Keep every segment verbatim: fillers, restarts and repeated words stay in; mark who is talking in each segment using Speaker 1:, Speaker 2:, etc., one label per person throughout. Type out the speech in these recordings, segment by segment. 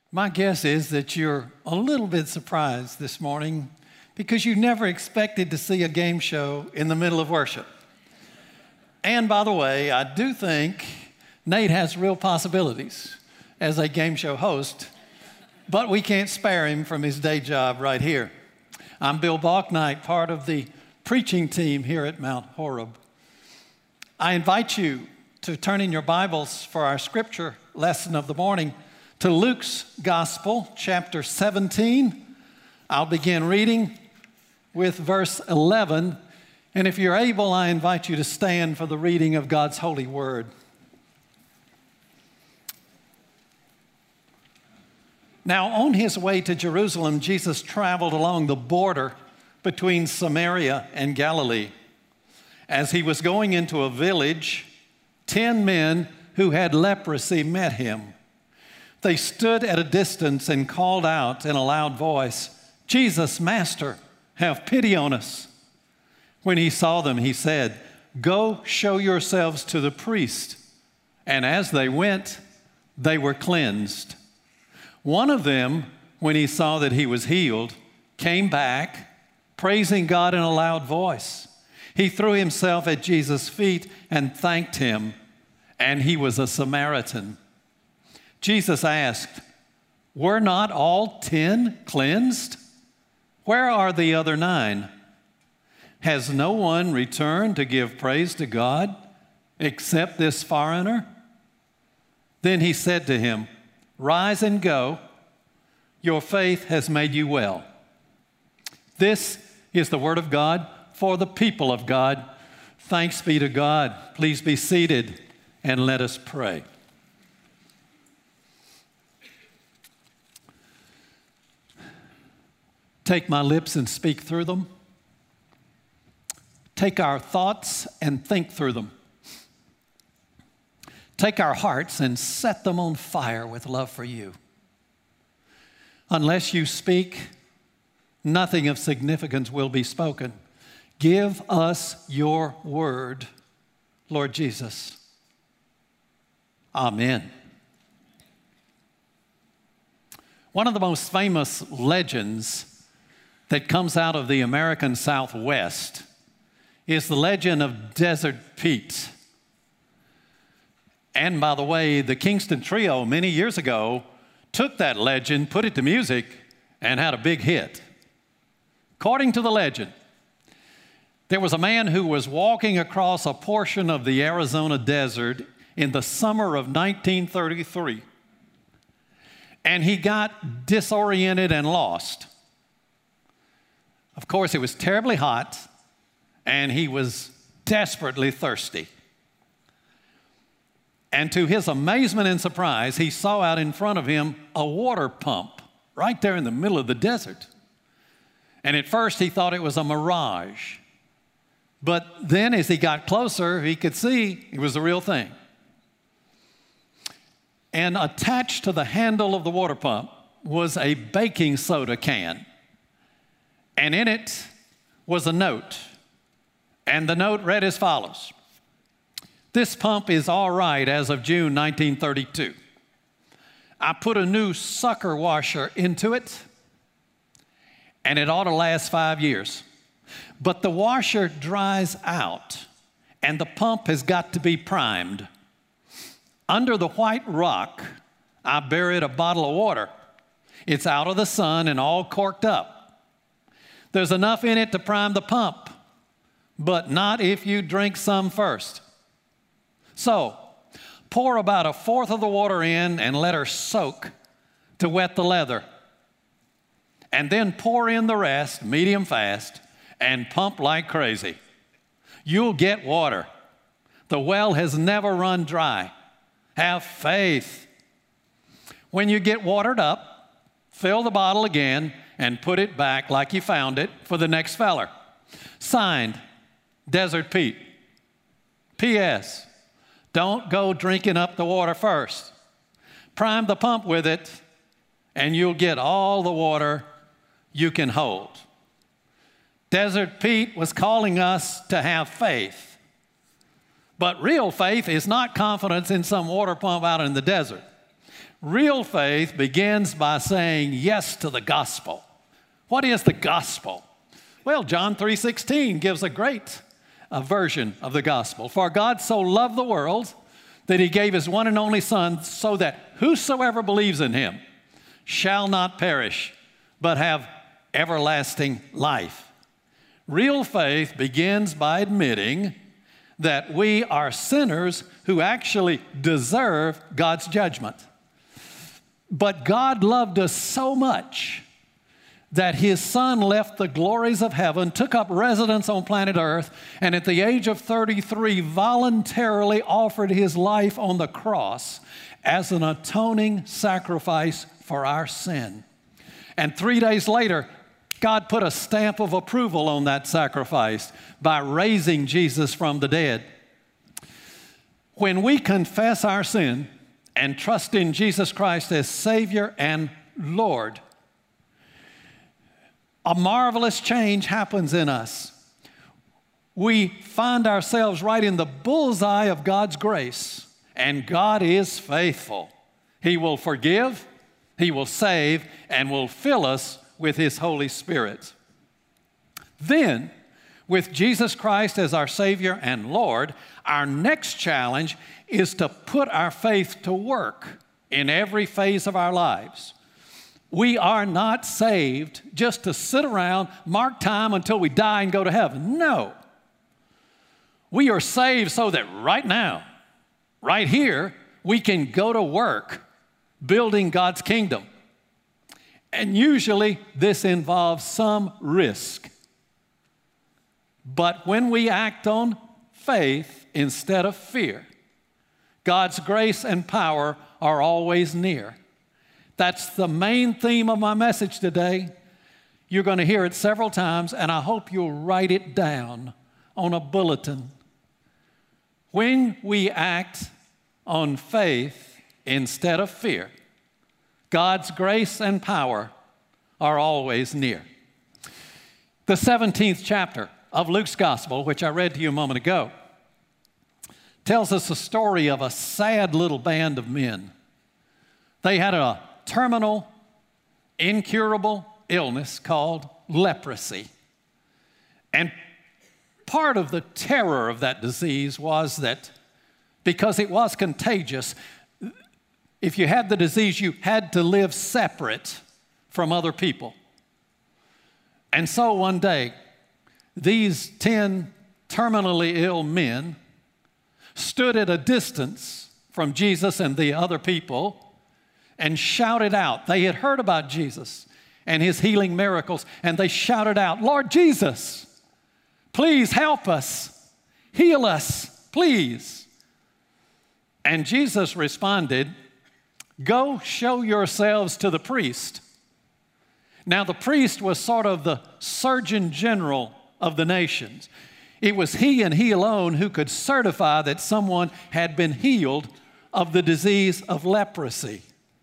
Speaker 1: My guess is that you're a little bit surprised this morning because you never expected to see a game show in the middle of worship. And by the way, I do think Nate has real possibilities as a game show host, but we can't spare him from his day job right here. I'm Bill Balknight, part of the preaching team here at Mount Horeb. I invite you to turn in your Bibles for our scripture lesson of the morning to Luke's Gospel, chapter seventeen. I'll begin reading with verse eleven. And if you're able, I invite you to stand for the reading of God's holy word. Now, on his way to Jerusalem, Jesus traveled along the border between Samaria and Galilee. As he was going into a village, ten men who had leprosy met him. They stood at a distance and called out in a loud voice, "Jesus, Master, have pity on us." When he saw them, he said, "Go show yourselves to the priest." And as they went, they were cleansed. One of them, when he saw that he was healed, came back, praising God in a loud voice. He threw himself at Jesus' feet and thanked him, and he was a Samaritan. Jesus asked, "Were not all ten cleansed? Where are the other nine? Has no one returned to give praise to God except this foreigner?" Then he said to him, "Rise and go. Your faith has made you well." This is the word of God for the people of God. Thanks be to God. Please be seated and let us pray. Take my lips and speak through them. Take our thoughts and think through them. Take our hearts and set them on fire with love for you. Unless you speak, nothing of significance will be spoken. Give us your word, Lord Jesus. Amen. One of the most famous legends that comes out of the American Southwest is the legend of Desert Pete. And by the way, the Kingston Trio many years ago took that legend, put it to music, and had a big hit. According to the legend, there was a man who was walking across a portion of the Arizona desert in the summer of nineteen thirty-three, and he got disoriented and lost. Of course, it was terribly hot, and he was desperately thirsty. And to his amazement and surprise, he saw out in front of him a water pump right there in the middle of the desert. And at first, he thought it was a mirage. But then as he got closer, he could see it was the real thing. And attached to the handle of the water pump was a baking soda can. And in it was a note. And the note read as follows: "This pump is all right as of June nineteen thirty-two. I put a new sucker washer into it, and it ought to last five years. But the washer dries out, and the pump has got to be primed. Under the white rock, I buried a bottle of water. It's out of the sun and all corked up. There's enough in it to prime the pump, but not if you drink some first. So, pour about a fourth of the water in and let her soak to wet the leather. And then pour in the rest, medium fast, and pump like crazy. You'll get water. The well has never run dry. Have faith. When you get watered up, fill the bottle again and put it back like you found it for the next feller. Signed, Desert Pete. P S Don't go drinking up the water first. Prime the pump with it, and you'll get all the water you can hold." Desert Pete was calling us to have faith. But real faith is not confidence in some water pump out in the desert. Real faith begins by saying yes to the gospel. What is the gospel? Well, John three sixteen gives a great uh, version of the gospel. For God so loved the world that he gave his one and only Son, so that whosoever believes in him shall not perish, but have everlasting life. Real faith begins by admitting that we are sinners who actually deserve God's judgment. But God loved us so much that his Son left the glories of heaven, took up residence on planet Earth, and at the age of thirty-three voluntarily offered his life on the cross as an atoning sacrifice for our sin. And three days later, God put a stamp of approval on that sacrifice by raising Jesus from the dead. When we confess our sin and trust in Jesus Christ as Savior and Lord, a marvelous change happens in us. We find ourselves right in the bullseye of God's grace, and God is faithful. He will forgive, he will save, and will fill us with his Holy Spirit. Then, with Jesus Christ as our Savior and Lord, our next challenge is to put our faith to work in every phase of our lives. We are not saved just to sit around, mark time until we die and go to heaven. No. We are saved so that right now, right here, we can go to work building God's kingdom. And usually this involves some risk. But when we act on faith instead of fear, God's grace and power are always near. That's the main theme of my message today. You're going to hear it several times, and I hope you'll write it down on a bulletin. When we act on faith instead of fear, God's grace and power are always near. The seventeenth chapter of Luke's Gospel, which I read to you a moment ago, tells us the story of a sad little band of men. They had a terminal, incurable illness called leprosy. And part of the terror of that disease was that because it was contagious, if you had the disease, you had to live separate from other people. And so one day, these ten terminally ill men stood at a distance from Jesus and the other people and shouted out. They had heard about Jesus and his healing miracles, and they shouted out, "Lord Jesus, please help us, heal us, please." And Jesus responded, "Go show yourselves to the priest." Now, the priest was sort of the surgeon general of the nations. It was he and he alone who could certify that someone had been healed of the disease of leprosy.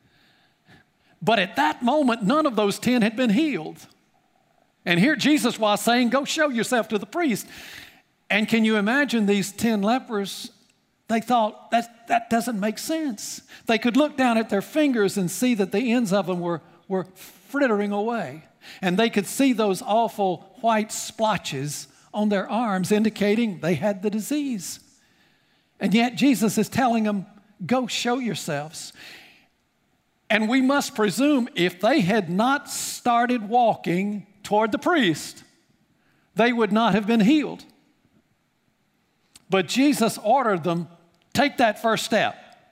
Speaker 1: But at that moment, none of those ten had been healed. And here Jesus was saying, "Go show yourself to the priest." And can you imagine these ten lepers? They thought, that, that doesn't make sense. They could look down at their fingers and see that the ends of them were, were frittering away. And they could see those awful white splotches on their arms indicating they had the disease. And yet Jesus is telling them, "Go show yourselves." And we must presume if they had not started walking toward the priest, they would not have been healed. But Jesus ordered them, take that first step.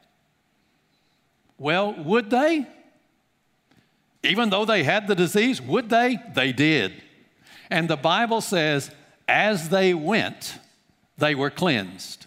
Speaker 1: Well, would they? Even though they had the disease, would they? They did. And the Bible says, as they went, they were cleansed.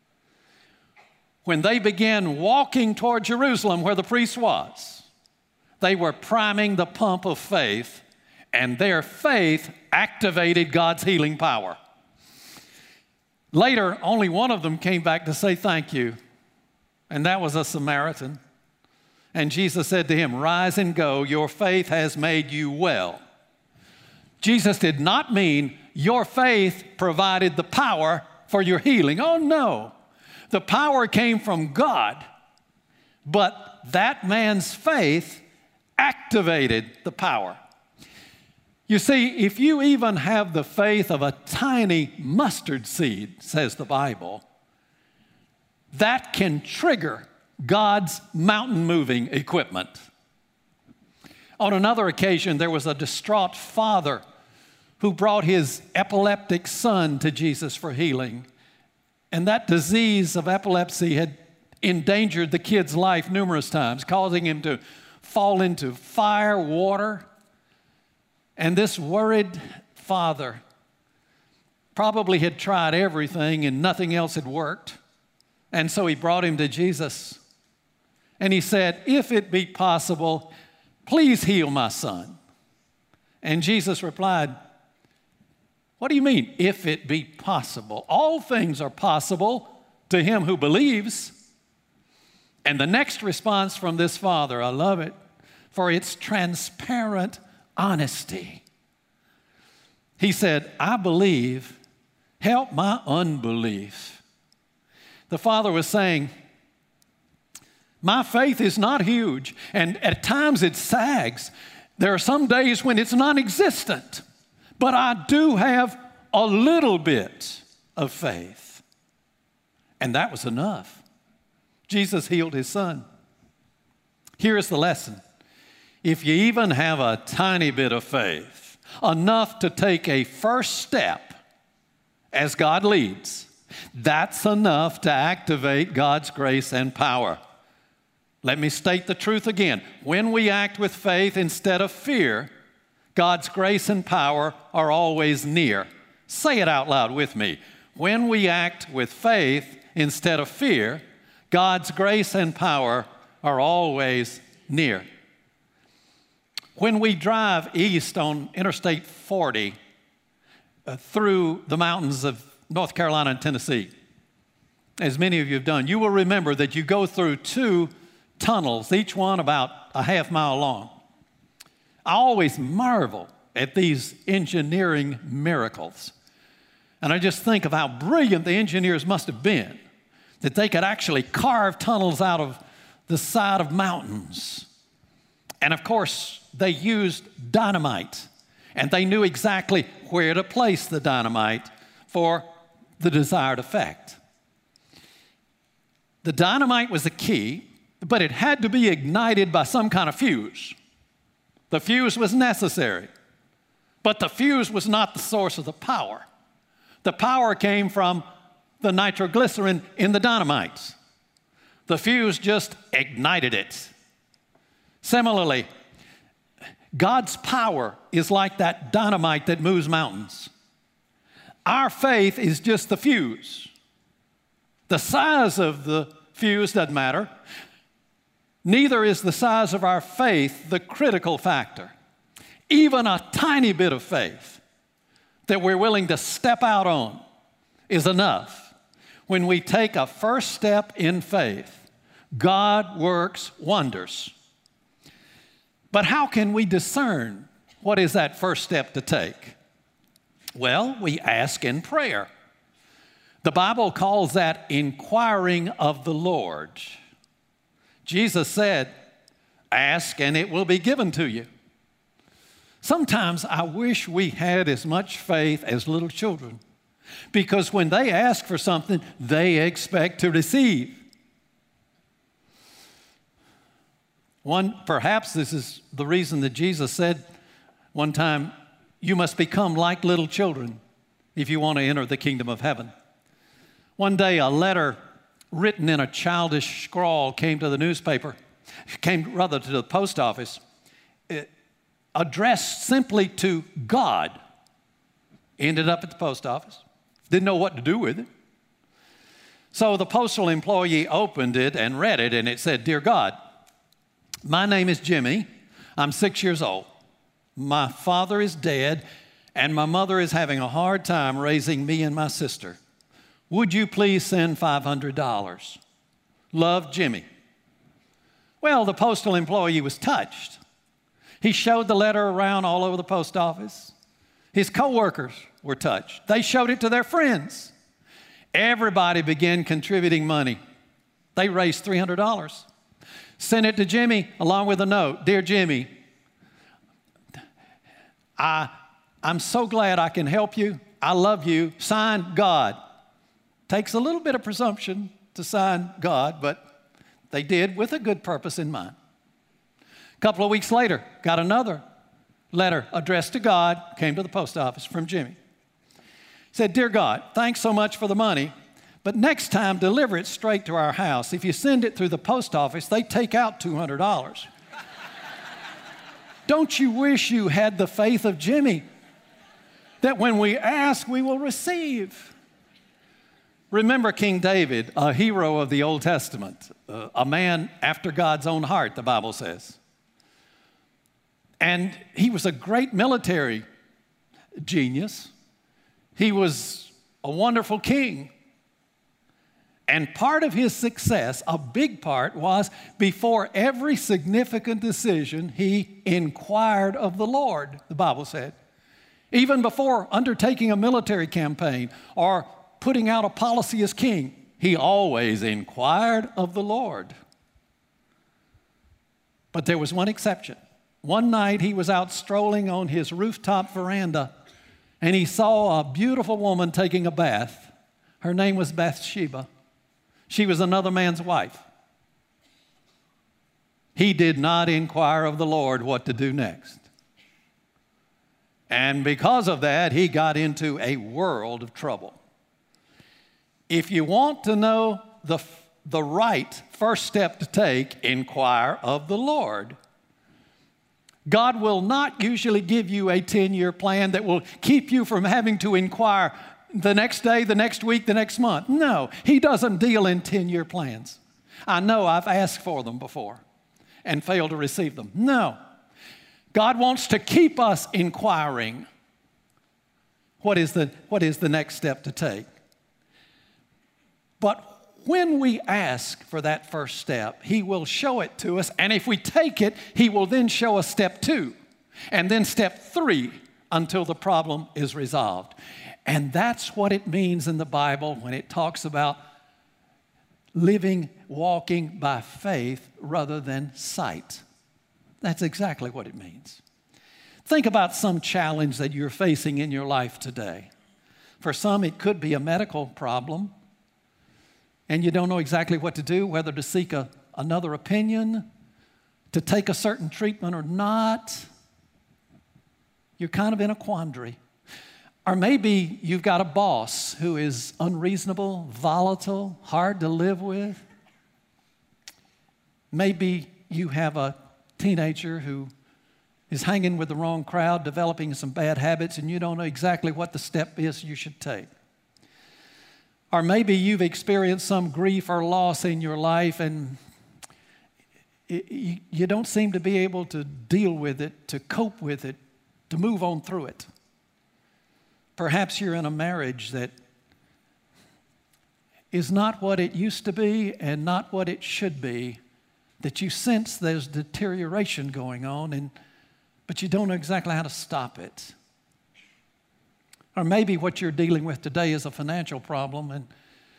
Speaker 1: When they began walking toward Jerusalem where the priest was, they were priming the pump of faith, and their faith activated God's healing power. Later, only one of them came back to say thank you, and that was a Samaritan. And Jesus said to him, "Rise and go, your faith has made you well." Jesus did not mean your faith provided the power for your healing. Oh, no. The power came from God, But that man's faith activated the power. You see, if you even have the faith of a tiny mustard seed, says the Bible, that can trigger God's mountain-moving equipment. On another occasion, there was a distraught father who brought his epileptic son to Jesus for healing. And that disease of epilepsy had endangered the kid's life numerous times, causing him to fall into fire, water. And this worried father probably had tried everything and nothing else had worked. And so he brought him to Jesus. And he said, "If it be possible, please heal my son." And Jesus replied, "What do you mean, if it be possible? All things are possible to him who believes." And the next response from this father, I love it, for its transparent honesty. He said, "I believe, help my unbelief." The father was saying, my faith is not huge, and at times it sags. There are some days when it's non-existent, but I do have a little bit of faith. And that was enough. Jesus healed his son. Here's the lesson. If you even have a tiny bit of faith, enough to take a first step as God leads, that's enough to activate God's grace and power. Let me state the truth again. When we act with faith instead of fear, God's grace and power are always near. Say it out loud with me. When we act with faith instead of fear, God's grace and power are always near. When we drive east on Interstate forty uh, through the mountains of North Carolina and Tennessee, as many of you have done, you will remember that you go through two tunnels, each one about a half mile long. I always marvel at these engineering miracles. And I just think of how brilliant the engineers must have been, that they could actually carve tunnels out of the side of mountains. And of course, they used dynamite, and they knew exactly where to place the dynamite for the desired effect. The dynamite was the key, but it had to be ignited by some kind of fuse. The fuse was necessary, but the fuse was not the source of the power. The power came from the nitroglycerin in the dynamite. The fuse just ignited it. Similarly, God's power is like that dynamite that moves mountains. Our faith is just the fuse. The size of the fuse doesn't matter. Neither is the size of our faith the critical factor. Even a tiny bit of faith that we're willing to step out on is enough. When we take a first step in faith, God works wonders. But how can we discern what is that first step to take? Well, we ask in prayer. The Bible calls that inquiring of the Lord. Jesus said, "Ask and it will be given to you." Sometimes I wish we had as much faith as little children, because when they ask for something, they expect to receive. One, perhaps this is the reason that Jesus said one time, "You must become like little children if you want to enter the kingdom of heaven." One day, a letter written in a childish scrawl came to the newspaper, came rather to the post office, it, addressed simply to God. Ended up at the post office. Didn't know what to do with it. So the postal employee opened it and read it, and it said, "Dear God, my name is Jimmy. I'm six years old. My father is dead, and my mother is having a hard time raising me and my sister. Would you please send five hundred dollars? Love, Jimmy." Well, the postal employee was touched. He showed the letter around all over the post office. His coworkers were touched. They showed it to their friends. Everybody began contributing money. They raised three hundred dollars. Sent it to Jimmy along with a note. Dear Jimmy, I, I'm so glad I can help you. I love you. Signed, God. Takes a little bit of presumption to sign God, but they did with a good purpose in mind. A couple of weeks later, got another letter addressed to God, came to the post office from Jimmy. Said, Dear God, thanks so much for the money, but next time deliver it straight to our house. If you send it through the post office, they take out two hundred dollars. Don't you wish you had the faith of Jimmy, that when we ask, we will receive? Remember King David, a hero of the Old Testament, uh, a man after God's own heart, the Bible says. And he was a great military genius. He was a wonderful king. And part of his success, a big part, was before every significant decision, he inquired of the Lord, the Bible said. Even before undertaking a military campaign or putting out a policy as king, he always inquired of the Lord. But there was one exception. One night he was out strolling on his rooftop veranda, and he saw a beautiful woman taking a bath. Her name was Bathsheba. She was another man's wife. He did not inquire of the Lord what to do next. And because of that, he got into a world of trouble. If you want to know the, the right first step to take, inquire of the Lord. God will not usually give you a ten-year plan that will keep you from having to inquire the next day, the next week, the next month. No, he doesn't deal in ten-year plans. I know I've asked for them before and failed to receive them. No, God wants to keep us inquiring. What is the, what is the next step to take? But when we ask for that first step, he will show it to us. And if we take it, he will then show us step two and then step three until the problem is resolved. And that's what it means in the Bible when it talks about living, walking by faith rather than sight. That's exactly what it means. Think about some challenge that you're facing in your life today. For some, it could be a medical problem, and you don't know exactly what to do, whether to seek a, another opinion, to take a certain treatment or not. You're kind of in a quandary. Or maybe you've got a boss who is unreasonable, volatile, hard to live with. Maybe you have a teenager who is hanging with the wrong crowd, developing some bad habits, and you don't know exactly what the step is you should take. Or maybe you've experienced some grief or loss in your life and you don't seem to be able to deal with it, to cope with it, to move on through it. Perhaps you're in a marriage that is not what it used to be and not what it should be, that you sense there's deterioration going on, and but you don't know exactly how to stop it. Or maybe what you're dealing with today is a financial problem, and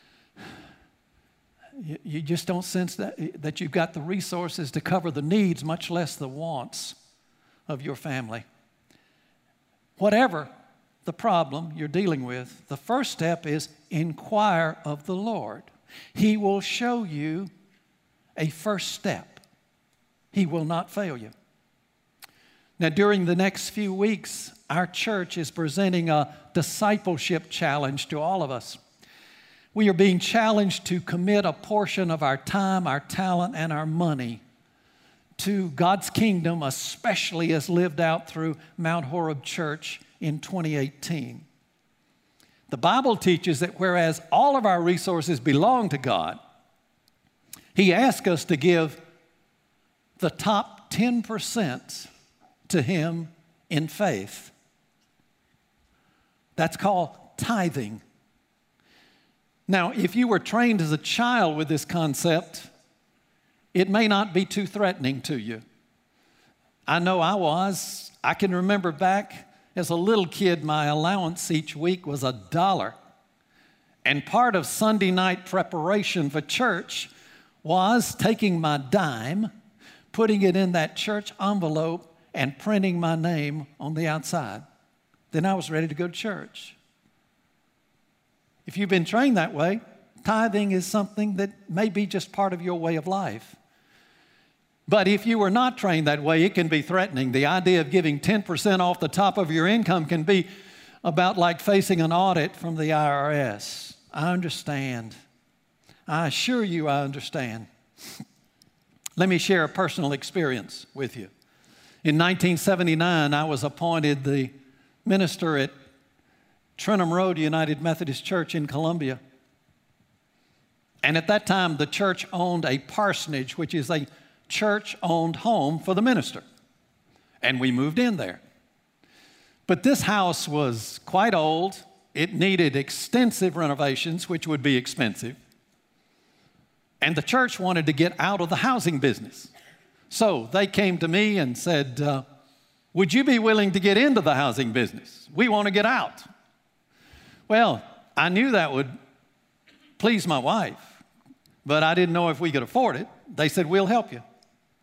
Speaker 1: you, you just don't sense that, that you've got the resources to cover the needs, much less the wants of your family. Whatever the problem you're dealing with, the first step is inquire of the Lord. He will show you a first step. He will not fail you. Now, during the next few weeks, our church is presenting a discipleship challenge to all of us. We are being challenged to commit a portion of our time, our talent, and our money to God's kingdom, especially as lived out through Mount Horeb Church in twenty eighteen. The Bible teaches that whereas all of our resources belong to God, He asks us to give the top ten percent to Him in faith. That's called tithing. Now, if you were trained as a child with this concept, it may not be too threatening to you. I know I was. I can remember back as a little kid, my allowance each week was a dollar. And part of Sunday night preparation for church was taking my dime, putting it in that church envelope, and printing my name on the outside. Then I was ready to go to church. If you've been trained that way, tithing is something that may be just part of your way of life. But if you were not trained that way, it can be threatening. The idea of giving ten percent off the top of your income can be about like facing an audit from the I R S. I understand. I assure you I understand. Let me share a personal experience with you. In nineteen seventy-nine, I was appointed the minister at Trenham Road United Methodist Church in Columbia. And at that time, the church owned a parsonage, which is a church-owned home for the minister. And we moved in there. But this house was quite old. It needed extensive renovations, which would be expensive. And the church wanted to get out of the housing business. So they came to me and said, uh, would you be willing to get into the housing business? We want to get out. Well, I knew that would please my wife, but I didn't know if we could afford it. They said, we'll help you.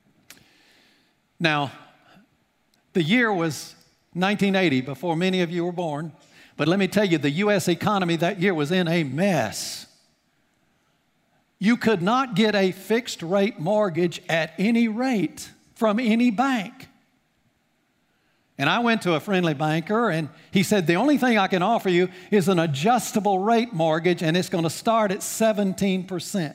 Speaker 1: Now, the year was nineteen eighty, before many of you were born. But let me tell you, the U S economy that year was in a mess. You could not get a fixed rate mortgage at any rate from any bank. And I went to a friendly banker, and he said, the only thing I can offer you is an adjustable rate mortgage, and it's going to start at seventeen percent.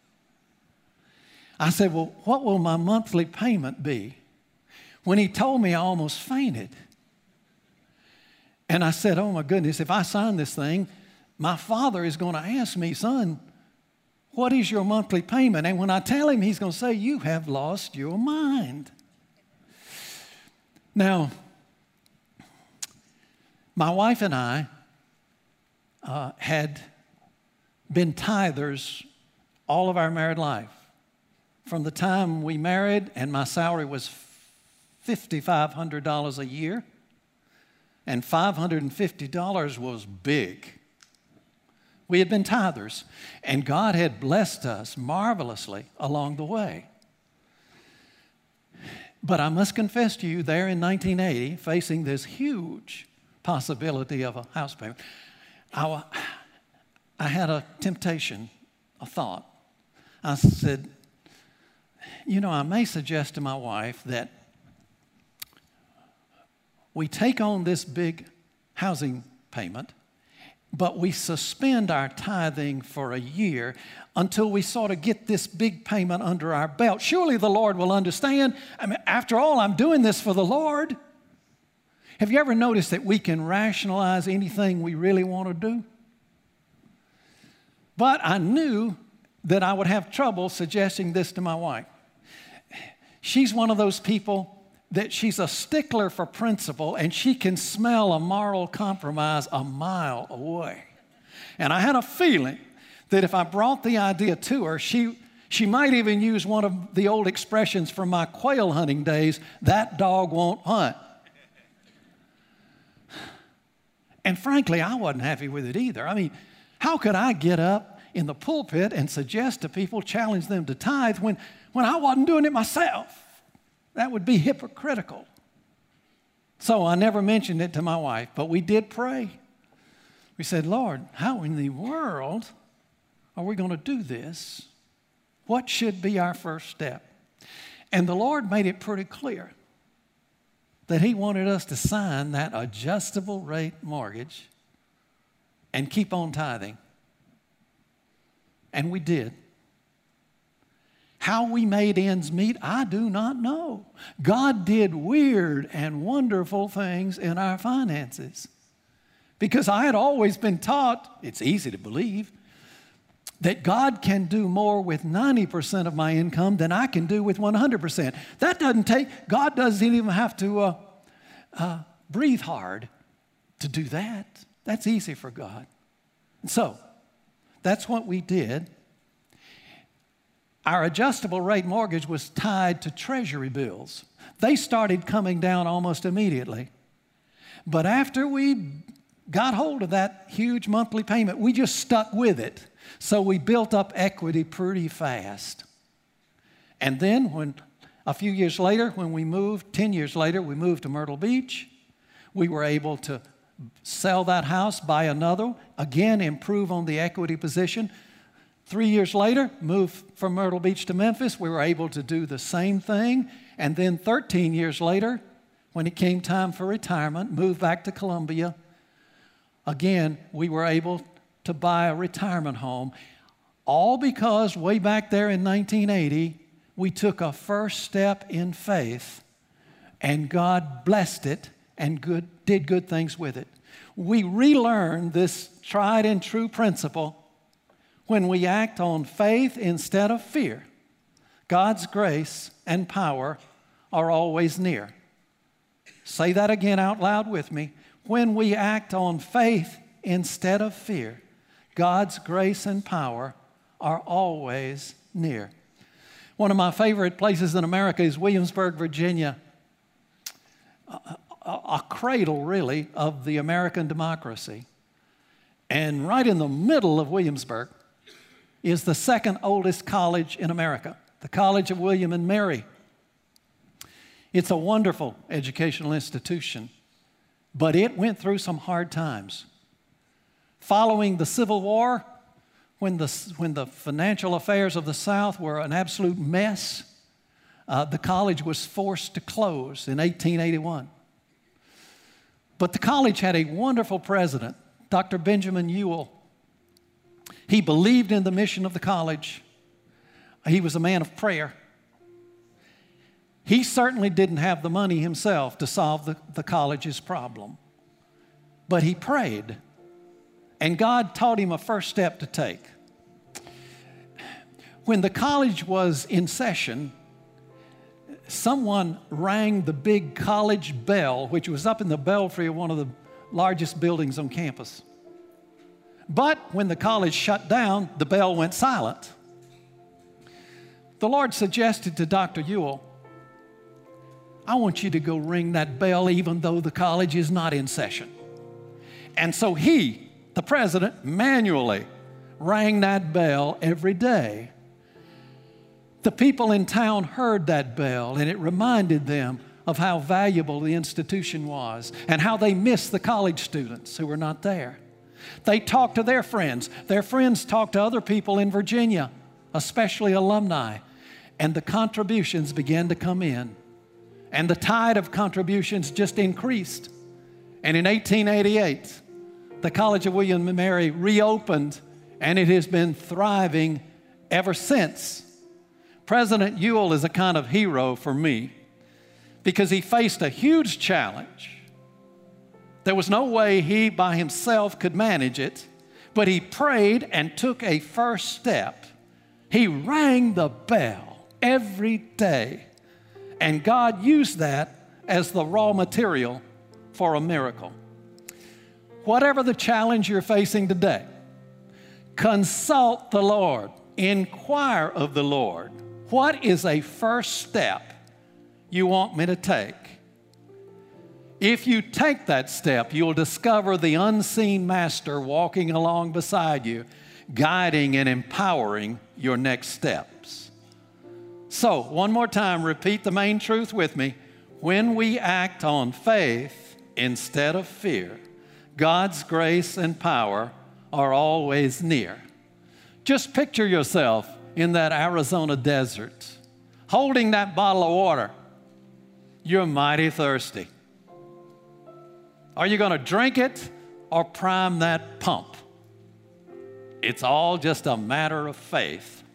Speaker 1: I said, well, what will my monthly payment be? When he told me, I almost fainted. And I said, oh my goodness, if I sign this thing, my father is going to ask me, son, what is your monthly payment? And when I tell him, he's going to say, you have lost your mind. Now, my wife and I uh, had been tithers all of our married life. From the time we married, and my salary was five thousand five hundred dollars a year, and five hundred fifty dollars was big. We had been tithers, and God had blessed us marvelously along the way. But I must confess to you, there in nineteen eighty, facing this huge possibility of a house payment, I, I had a temptation, a thought. I said, you know, I may suggest to my wife that we take on this big housing payment, but we suspend our tithing for a year until we sort of get this big payment under our belt. Surely the Lord will understand. I mean, after all, I'm doing this for the Lord. Have you ever noticed that we can rationalize anything we really want to do? But I knew that I would have trouble suggesting this to my wife. She's one of those people that she's a stickler for principle, and she can smell a moral compromise a mile away. And I had a feeling that if I brought the idea to her, she, she might even use one of the old expressions from my quail hunting days, that dog won't hunt. And frankly, I wasn't happy with it either. I mean, how could I get up in the pulpit and suggest to people, challenge them to tithe when, when I wasn't doing it myself? That would be hypocritical. So I never mentioned it to my wife, but we did pray. We said, Lord, how in the world are we going to do this? What should be our first step? And the Lord made it pretty clear that He wanted us to sign that adjustable rate mortgage and keep on tithing. And we did. How we made ends meet, I do not know. God did weird and wonderful things in our finances. Because I had always been taught, it's easy to believe, that God can do more with ninety percent of my income than I can do with one hundred percent. That doesn't take, God doesn't even have to uh, uh, breathe hard to do that. That's easy for God. And so, that's what we did. Our adjustable rate mortgage was tied to Treasury bills. They started coming down almost immediately. But after we got hold of that huge monthly payment, we just stuck with it. So we built up equity pretty fast. And then when a few years later, when we moved, ten years later, we moved to Myrtle Beach. We were able to sell that house, buy another, again, improve on the equity position. Three years later, moved from Myrtle Beach to Memphis. We were able to do the same thing. And then thirteen years later, when it came time for retirement, moved back to Columbia. Again, we were able to buy a retirement home, all because way back there in nineteen eighty, we took a first step in faith, and God blessed it and good, did good things with it. We relearned this tried and true principle when we act on faith instead of fear. God's grace and power are always near. Say that again out loud with me. When we act on faith instead of fear, God's grace and power are always near. One of my favorite places in America is Williamsburg, Virginia, a, a, a cradle, really, of the American democracy. And right in the middle of Williamsburg is the second oldest college in America, the College of William and Mary. It's a wonderful educational institution, but it went through some hard times. Following the Civil War, when the, when the financial affairs of the South were an absolute mess, uh, the college was forced to close in eighteen eighty-one. But the college had a wonderful president, Doctor Benjamin Ewell. He believed in the mission of the college. He was a man of prayer. He certainly didn't have the money himself to solve the, the college's problem, but he prayed, and God taught him a first step to take. When the college was in session, someone rang the big college bell, which was up in the belfry of one of the largest buildings on campus. But when the college shut down, the bell went silent. The Lord suggested to Doctor Ewell, I want you to go ring that bell even though the college is not in session. And so he, the president, manually rang that bell every day. The people in town heard that bell, and it reminded them of how valuable the institution was and how they missed the college students who were not there. They talked to their friends. Their friends talked to other people in Virginia, especially alumni, and the contributions began to come in. And the tide of contributions just increased. And in eighteen eighty-eight, the College of William and Mary reopened, and it has been thriving ever since. President Ewell is a kind of hero for me because he faced a huge challenge. There was no way he by himself could manage it, but he prayed and took a first step. He rang the bell every day, and God used that as the raw material for a miracle. Whatever the challenge you're facing today, consult the Lord, inquire of the Lord. What is a first step you want me to take? If you take that step, you'll discover the unseen master walking along beside you, guiding and empowering your next steps. So, one more time, repeat the main truth with me. When we act on faith instead of fear, God's grace and power are always near. Just picture yourself in that Arizona desert, holding that bottle of water. You're mighty thirsty. Are you going to drink it or prime that pump? It's all just a matter of faith.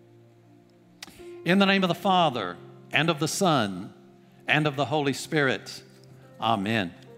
Speaker 1: In the name of the Father, and of the Son, and of the Holy Spirit, amen.